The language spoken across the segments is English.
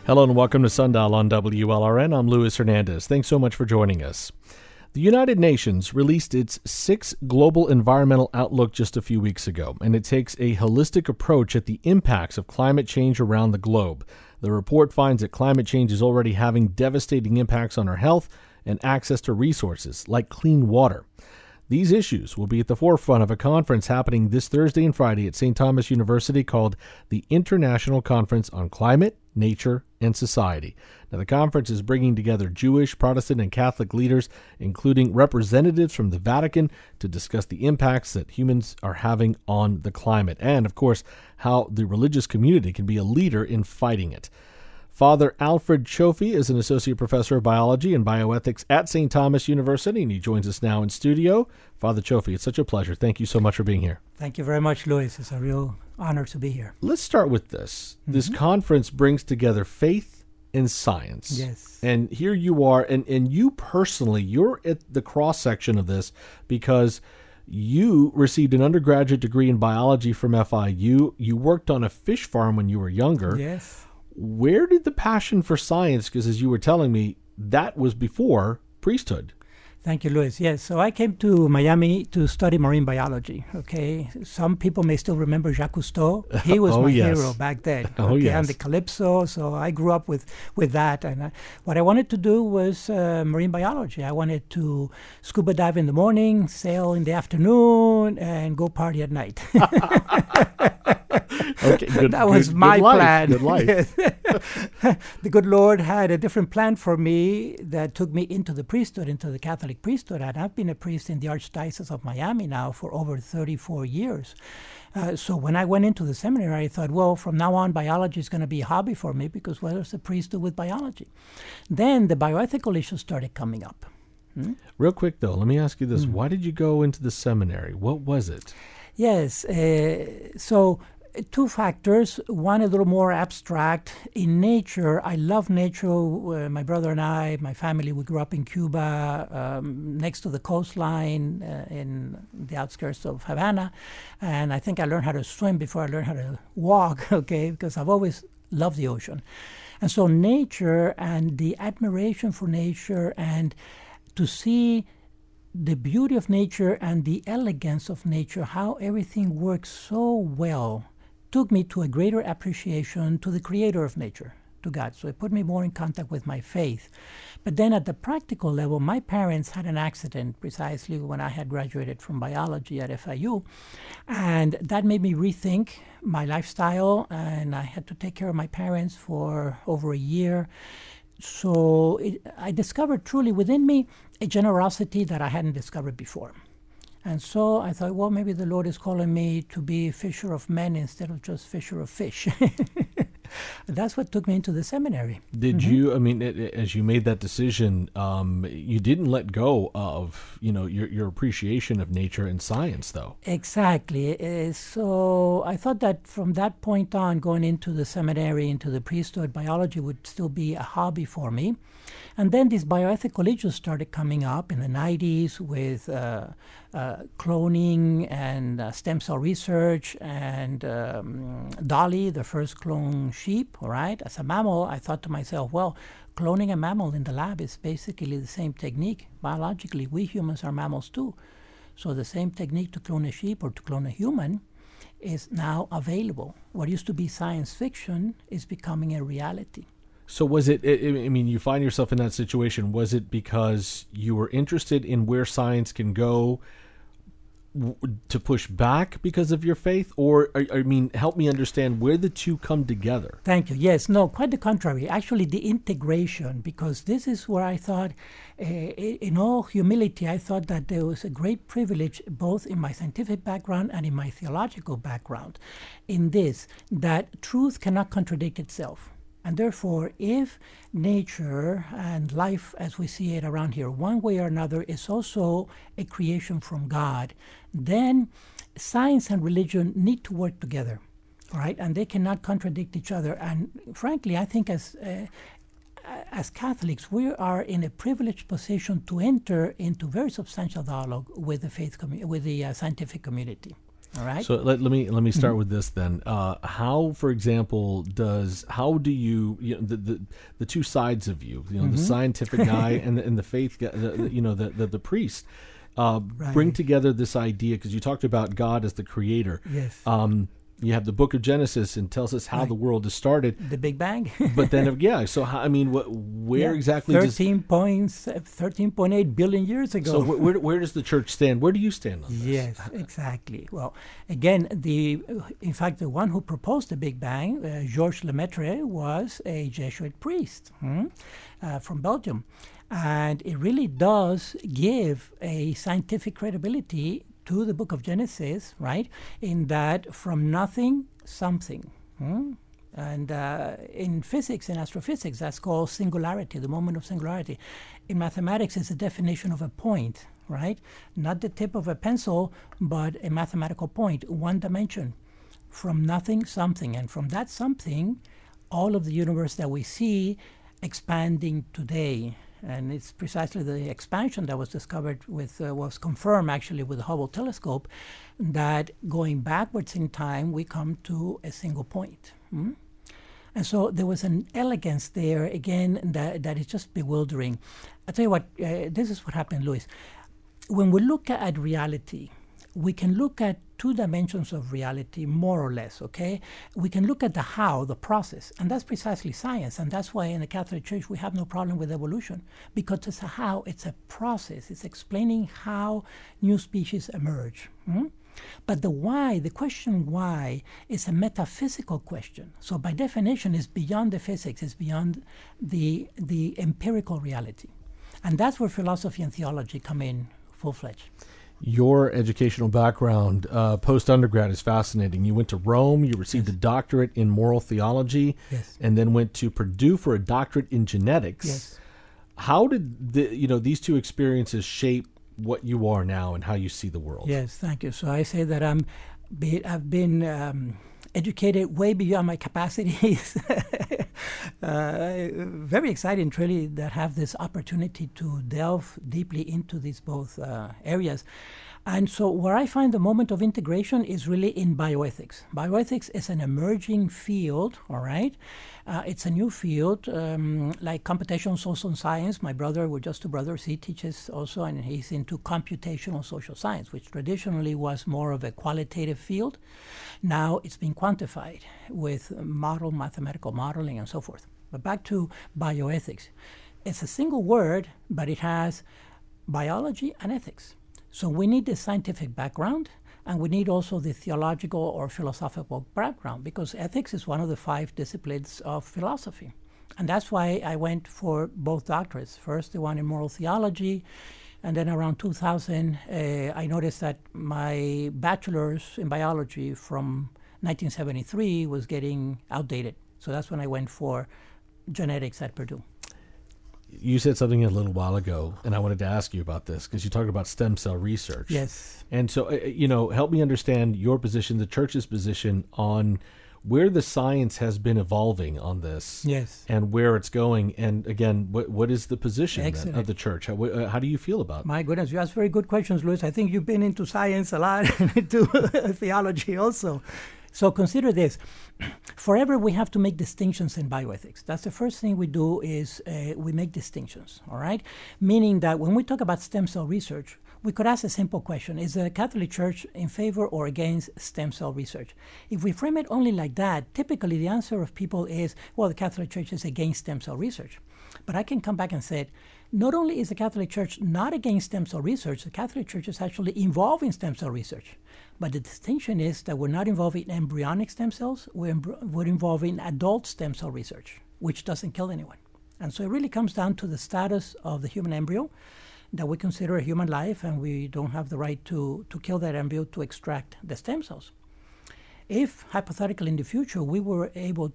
Hello and welcome to Sundial on WLRN. I'm Luis Hernandez. Thanks so much for joining us. The United Nations released its 6th Global Environmental Outlook just a few weeks ago, and it takes a holistic approach at the impacts of climate change around the globe. The report finds that climate change is already having devastating impacts on our health and access to resources like clean water. These issues will be at the forefront of a conference happening this Thursday and Friday at St. Thomas University called the International Conference on Climate, Nature, and Society. Now, the conference is bringing together Jewish, Protestant, and Catholic leaders, including representatives from the Vatican, to discuss the impacts that humans are having on the climate and, of course, how the religious community can be a leader in fighting it. Father Alfred Cioffi is an associate professor of biology and bioethics at St. Thomas University, and he joins us now in studio. Father Cioffi, it's such a pleasure. Thank you so much for being here. Thank you very much, Luis. It's a real honor to be here. Let's start with this. This conference brings together faith and science. Yes. And here you are, and you personally, you're at the cross-section of this because you received an undergraduate degree in biology from FIU. You worked on a fish farm when you were younger. Yes. Where did the passion for science, because as you were telling me, that was before priesthood? Thank you, Luis. Yes, so I came to Miami to study marine biology, okay? Some people may still remember Jacques Cousteau. He was my hero back then, and the Calypso, so I grew up with that. And what I wanted to do was marine biology. I wanted to scuba dive in the morning, sail in the afternoon, and go party at night. Okay, that was my plan. Good life. The good Lord had a different plan for me that took me into the priesthood, into the Catholic priesthood. And I've been a priest in the Archdiocese of Miami now for over 34 years. So when I went into the seminary, I thought, well, from now on, biology is going to be a hobby for me because what does a priest do with biology? Then the bioethical issues started coming up. Real quick, though, let me ask you this. Why did you go into the seminary? What was it? Yes, so two factors. One, a little more abstract. In nature, I love nature. My brother and I, my family, we grew up in Cuba, next to the coastline, in the outskirts of Havana. And I think I learned how to swim before I learned how to walk, okay, because I've always loved the ocean. And so nature and the admiration for nature and to see the beauty of nature and the elegance of nature, how everything works so well, took me to a greater appreciation to the creator of nature, to God. So it put me more in contact with my faith. But then at the practical level, my parents had an accident precisely when I had graduated from biology at FIU. And that made me rethink my lifestyle, and I had to take care of my parents for over a year. So I discovered truly within me a generosity that I hadn't discovered before. And so I thought, well, maybe the Lord is calling me to be a fisher of men instead of just fisher of fish. That's what took me into the seminary. Did you, I mean, as you made that decision, you didn't let go of, your appreciation of nature and science, though. Exactly. So I thought that from that point on, going into the seminary, into the priesthood, biology would still be a hobby for me. And then these bioethical issues started coming up in the 90s with cloning and stem cell research and Dolly, the first clone sheep, all right? As a mammal, I thought to myself, well, cloning a mammal in the lab is basically the same technique. Biologically, we humans are mammals too. So the same technique to clone a sheep or to clone a human is now available. What used to be science fiction is becoming a reality. So was it, I mean, you find yourself in that situation, was it because you were interested in where science can go to push back because of your faith? Or, I mean, help me understand where the two come together. Thank you. Yes, no, quite the contrary. Actually, the integration, because this is where I thought, in all humility, I thought that there was a great privilege, both in my scientific background and in my theological background, in this, that truth cannot contradict itself. And therefore, if nature and life as we see it around here, one way or another, is also a creation from God, then science and religion need to work together, right? And they cannot contradict each other. And frankly, I think as Catholics, we are in a privileged position to enter into very substantial dialogue with the faith with the scientific community. All right. So let me start with this then. How, for example, do you the two sides of you, the scientific guy and the faith guy, the priest, bring together this idea, because you talked about God as the creator. Yes. You have the Book of Genesis and tells us how the world is started. The Big Bang. But then, so how, where exactly 13.8 billion years ago. So where does the church stand? Where do you stand on this? Yes, exactly. Well, again, in fact, the one who proposed the Big Bang, Georges Lemaitre, was a Jesuit priest from Belgium. And it really does give a scientific credibility to the Book of Genesis, right? In that from nothing, something. And in physics, in astrophysics, that's called singularity, the moment of singularity. In mathematics, it's a definition of a point, right? Not the tip of a pencil, but a mathematical point, one dimension. From nothing, something. And from that something, all of the universe that we see expanding today. And it's precisely the expansion that was discovered was confirmed actually with the Hubble telescope, that going backwards in time, we come to a single point. And so there was an elegance there, again, that is just bewildering. I'll tell you what, this is what happened, Luis. When we look at reality, we can look at two dimensions of reality, more or less, okay? We can look at the how, the process, and that's precisely science. And that's why in the Catholic Church we have no problem with evolution, because it's a how, it's a process. It's explaining how new species emerge. But the why, the question why, is a metaphysical question. So by definition, it's beyond the physics, it's beyond the empirical reality. And that's where philosophy and theology come in full-fledged. Your educational background, post-undergrad, is fascinating. You went to Rome, you received a doctorate in moral theology, and then went to Purdue for a doctorate in genetics. Yes. How did these two experiences shape what you are now and how you see the world? Yes, thank you. So I say that I've been educated way beyond my capacities. Very exciting, truly, that have this opportunity to delve deeply into these both areas. And so where I find the moment of integration is really in bioethics. Bioethics is an emerging field, all right? It's a new field, like computational social science. My brother, we're just two brothers, he teaches also, and he's into computational social science, which traditionally was more of a qualitative field. Now it's been quantified with mathematical modeling and so forth. But back to bioethics. It's a single word, but it has biology and ethics. So we need the scientific background, and we need also the theological or philosophical background, because ethics is one of the 5 disciplines of philosophy. And that's why I went for both doctorates. First, the one in moral theology, and then around 2000, I noticed that my bachelor's in biology from 1973 was getting outdated. So that's when I went for genetics at Purdue. You said something a little while ago, and I wanted to ask you about this, because you talked about stem cell research. Yes. And so, help me understand your position, the church's position, on where the science has been evolving on this. Yes. And where it's going. And again, what is the position Excellent. of the church? How do you feel about it? My goodness, you ask very good questions, Luis. I think you've been into science a lot and into theology also. So consider this. Forever we have to make distinctions in bioethics. That's the first thing we do is we make distinctions, all right? Meaning that when we talk about stem cell research, we could ask a simple question. Is the Catholic Church in favor or against stem cell research? If we frame it only like that, typically the answer of people is, well, the Catholic Church is against stem cell research. But I can come back and say, not only is the Catholic Church not against stem cell research, the Catholic Church is actually involved in stem cell research. But the distinction is that we're not involved in embryonic stem cells, we're involved in adult stem cell research, which doesn't kill anyone. And so it really comes down to the status of the human embryo, that we consider a human life, and we don't have the right to kill that embryo to extract the stem cells. If, hypothetically, in the future, we would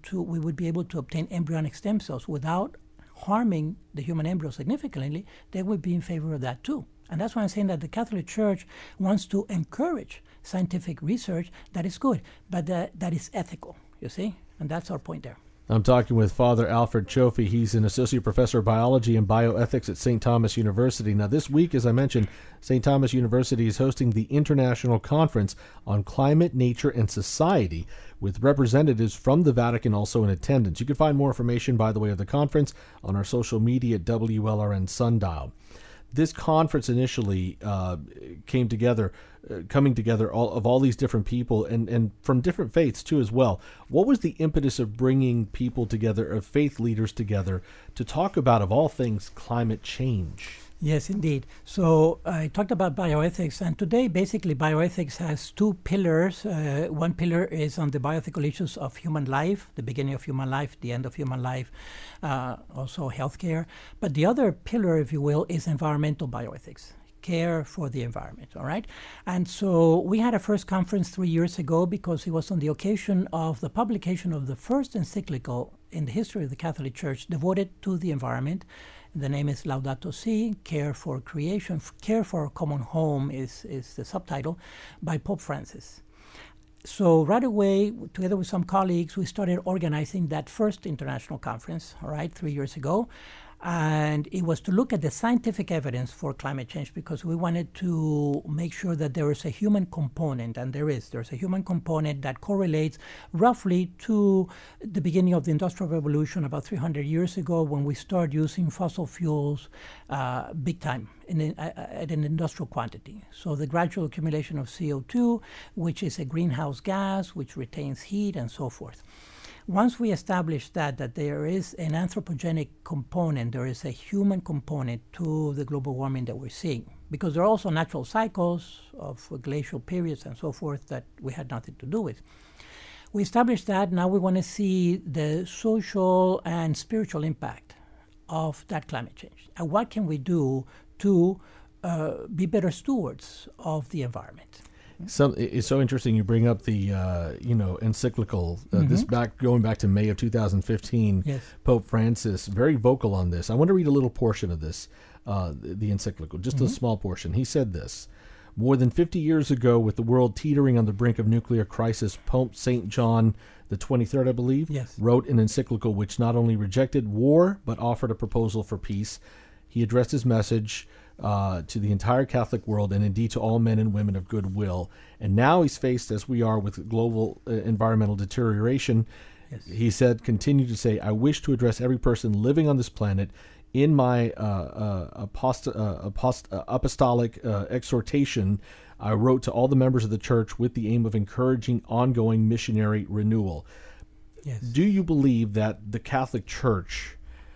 be able to obtain embryonic stem cells without harming the human embryo significantly, they would be in favor of that too. And that's why I'm saying that the Catholic Church wants to encourage scientific research that is good, but that is ethical, you see? And that's our point there. I'm talking with Father Alfred Cioffi. He's an associate professor of biology and bioethics at St. Thomas University. Now, this week, as I mentioned, St. Thomas University is hosting the International Conference on Climate, Nature, and Society, with representatives from the Vatican also in attendance. You can find more information, by the way, of the conference on our social media at WLRN Sundial. This conference initially coming together all these different people and from different faiths too as well. What was the impetus of bringing people together, of faith leaders together, to talk about, of all things, climate change? Yes, indeed. So I talked about bioethics, and today basically bioethics has two pillars. One pillar is on the bioethical issues of human life, the beginning of human life, the end of human life, also healthcare. But the other pillar, if you will, is environmental bioethics, care for the environment, all right? And so we had a first conference 3 years ago because it was on the occasion of the publication of the first encyclical in the history of the Catholic Church devoted to the environment. The name is Laudato Si, Care for Creation, Care for a Common Home is the subtitle, by Pope Francis. So right away, together with some colleagues, we started organizing that first international conference, all right, 3 years ago. And it was to look at the scientific evidence for climate change because we wanted to make sure that there is a human component, and there's a human component that correlates roughly to the beginning of the Industrial Revolution about 300 years ago when we started using fossil fuels big time at an industrial quantity. So the gradual accumulation of CO2, which is a greenhouse gas, which retains heat and so forth. Once we establish that there is an anthropogenic component, there is a human component to the global warming that we're seeing, because there are also natural cycles of glacial periods and so forth that we had nothing to do with. We established that. Now we want to see the social and spiritual impact of that climate change. And what can we do to be better stewards of the environment? It's so interesting you bring up the encyclical. This going back to May of 2015. Yes. Pope Francis, very vocal on this. I want to read a little portion of this, the encyclical, just a small portion. He said this: more than 50 years ago, with the world teetering on the brink of nuclear crisis, Pope St. John the 23rd, I believe, wrote an encyclical which not only rejected war but offered a proposal for peace. He addressed his message to the entire Catholic world and indeed to all men and women of goodwill. And now he's faced, as we are, with global environmental deterioration. Yes. He said, continued to say, I wish to address every person living on this planet in my apostolic exhortation. I wrote to all the members of the church with the aim of encouraging ongoing missionary renewal. Yes. Do you believe that the Catholic Church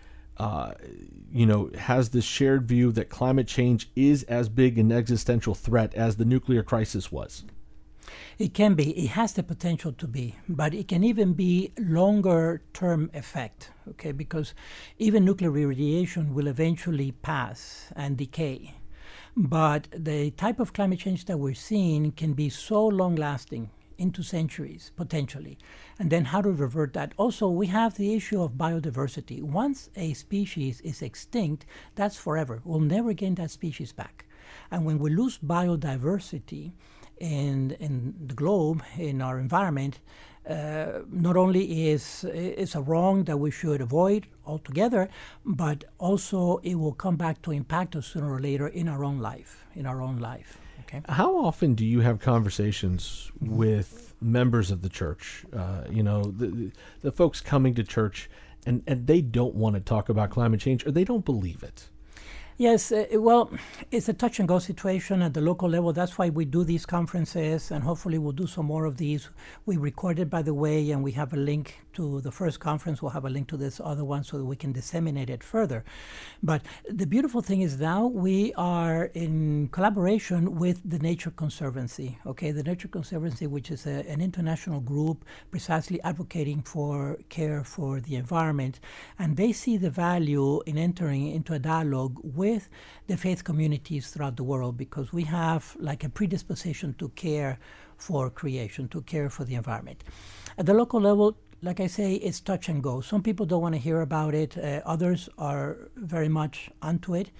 has this shared view that climate change is as big an existential threat as the nuclear crisis was? It can be. It has the potential to be, but it can even be longer-term effect, okay? Because even nuclear radiation will eventually pass and decay. But the type of climate change that we're seeing can be so long-lasting, into centuries, potentially. And then how to revert that. Also, we have the issue of biodiversity. Once a species is extinct, that's forever. We'll never gain that species back. And when we lose biodiversity in the globe, in our environment, not only is a wrong that we should avoid altogether, but also it will come back to impact us sooner or later in our own life, Okay. How often do you have conversations with members of the church, the folks coming to church, and they don't want to talk about climate change or they don't believe it? Yes, well, it's a touch-and-go situation at the local level. That's why we do these conferences, and hopefully we'll do some more of these. We recorded, by the way, and we have a link to the first conference. We'll have a link to this other one so that we can disseminate it further. But the beautiful thing is now we are in collaboration with the Nature Conservancy, okay? The Nature Conservancy, which is an international group precisely advocating for care for the environment. And they see the value in entering into a dialogue with the faith communities throughout the world, because we have like a predisposition to care for creation, to care for the environment. At the local level, like I say, it's touch and go. Some people don't want to hear about it. Others are very much onto it.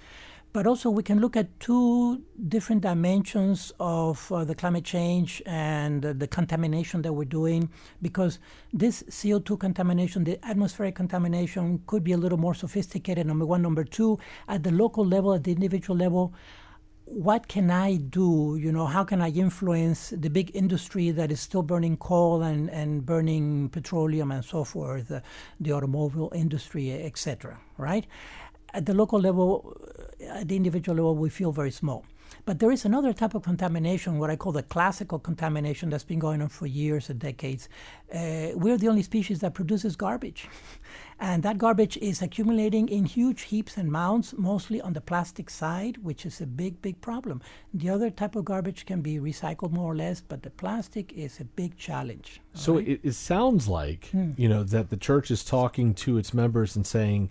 But also we can look at two different dimensions of the climate change and the contamination that we're doing, because this CO2 contamination, the atmospheric contamination, could be a little more sophisticated, number one. Number two, at the local level, at the individual level, what can I do? How can I influence the big industry that is still burning coal and burning petroleum and so forth, the automobile industry, etc., right? At the local level, at the individual level, we feel very small. But there is another type of contamination, what I call the classical contamination, that's been going on for years and decades. We're the only species that produces garbage. And that garbage is accumulating in huge heaps and mounds, mostly on the plastic side, which is a big, big problem. The other type of garbage can be recycled more or less, but the plastic is a big challenge. So right? It sounds like, that the church is talking to its members and saying,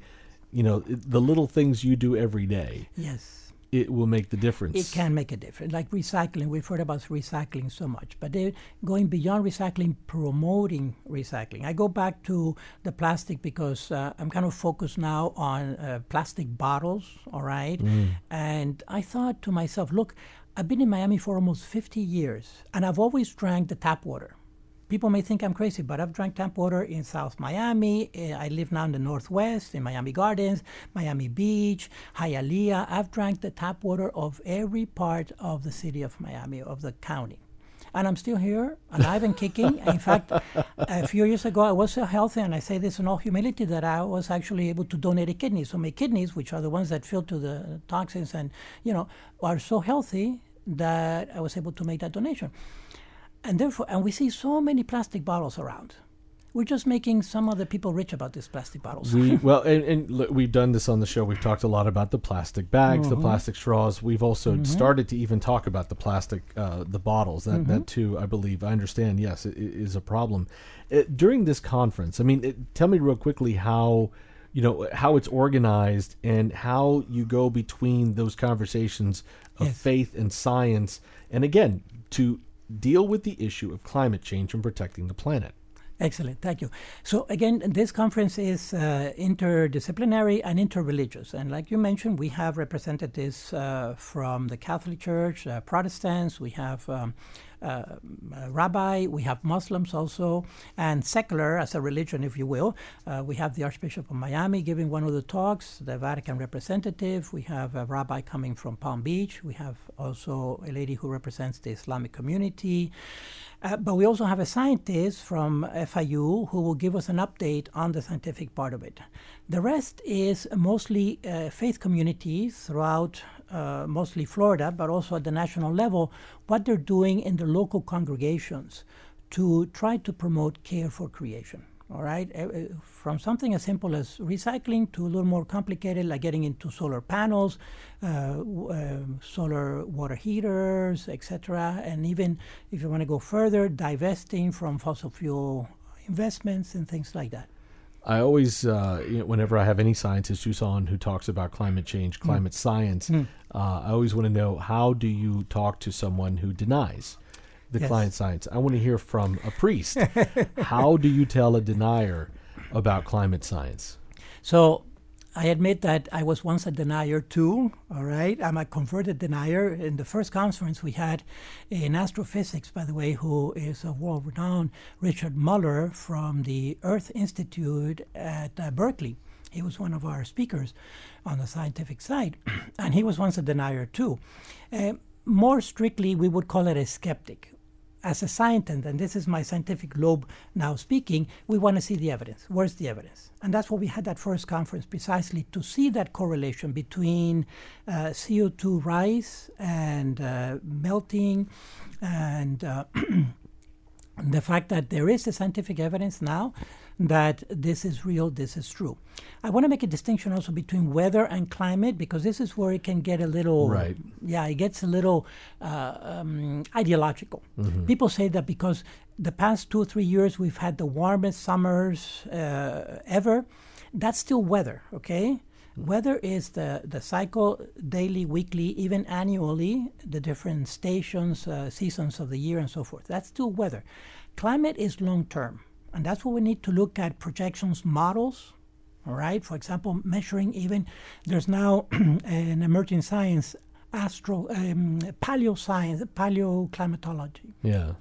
the little things you do every day. Yes. It will make the difference. It can make a difference. Like recycling, we've heard about recycling so much, but they're going beyond recycling, promoting recycling. I go back to the plastic because I'm kind of focused now on plastic bottles, all right? And I thought to myself, look, I've been in Miami for almost 50 years, and I've always drank the tap water. People may think I'm crazy, but I've drank tap water in South Miami. I live now in the Northwest, in Miami Gardens, Miami Beach, Hialeah. I've drank the tap water of every part of the city of Miami, of the county. And I'm still here, alive and kicking. In fact, a few years ago, I was so healthy, and I say this in all humility, that I was actually able to donate a kidney. So my kidneys, which are the ones that filter the toxins and, are so healthy that I was able to make that donation. And therefore, we see so many plastic bottles around. We're just making some other people rich about these plastic bottles. We've done this on the show. We've talked a lot about the plastic bags, the plastic straws. We've also started to even talk about the plastic, the bottles. That too, I believe, I understand. Yes, it is a problem. During this conference, tell me real quickly how it's organized and how you go between those conversations of faith and science, and again to deal with the issue of climate change and protecting the planet. Excellent, thank you. So again, this conference is interdisciplinary and interreligious. And like you mentioned, we have representatives from the Catholic Church, Protestants, we have rabbi, we have Muslims also, and secular as a religion, if you will. We have the Archbishop of Miami giving one of the talks, the Vatican representative. We have a rabbi coming from Palm Beach. We have also a lady who represents the Islamic community. But we also have a scientist from FIU who will give us an update on the scientific part of it. The rest is mostly faith communities throughout mostly Florida, but also at the national level, what they're doing in the local congregations to try to promote care for creation. All right, from something as simple as recycling to a little more complicated, like getting into solar panels, solar water heaters, etc. And even if you want to go further, divesting from fossil fuel investments and things like that. I always, whenever I have any scientist who's on who talks about climate change, climate science, I always want to know, how do you talk to someone who denies the climate science? I want to hear from a priest. How do you tell a denier about climate science? So I admit that I was once a denier too, all right? I'm a converted denier. In the first conference we had in astrophysics, by the way, who is a world-renowned Richard Muller from the Earth Institute at Berkeley. He was one of our speakers on the scientific side, and he was once a denier too. More strictly, we would call it a skeptic. As a scientist, and this is my scientific lobe now speaking, we want to see the evidence. Where's the evidence? And that's what we had that first conference, precisely to see that correlation between CO2 rise and melting and the fact that there is a scientific evidence now that this is real, this is true. I want to make a distinction also between weather and climate, because this is where it can get a little, it gets a little ideological. People say that because the past 2 or 3 years we've had the warmest summers ever, that's still weather, okay? Weather is the cycle, daily, weekly, even annually, the different stations, seasons of the year and so forth. That's still weather. Climate is long-term, and that's what we need to look at, projections, models, All right. For example, measuring even, there's now an emerging science, paleoscience, paleoclimatology. Yeah.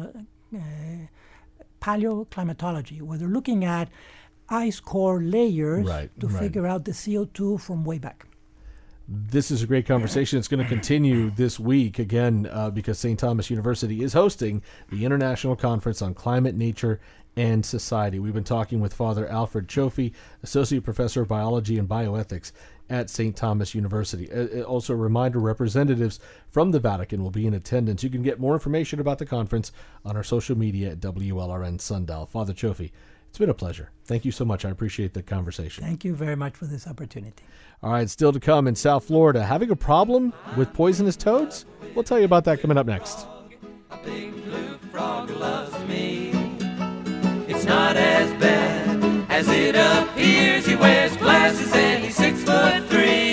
Paleoclimatology, where they're looking at ice core layers to figure out the CO2 from way back. This is a great conversation. It's going to continue this week again because St. Thomas University is hosting the International Conference on Climate, Nature, and Society. We've been talking with Father Alfred Cioffi, Associate Professor of Biology and Bioethics at St. Thomas University. Also a reminder, representatives from the Vatican will be in attendance. You can get more information about the conference on our social media at WLRN Sundial. Father Cioffi, it's been a pleasure. Thank you so much. I appreciate the conversation. Thank you very much for this opportunity. All right, still to come in South Florida. Having a problem with poisonous toads? We'll tell you about that coming up next. A big blue frog loves me. It's not as bad as it appears. He wears glasses and he's 6'3".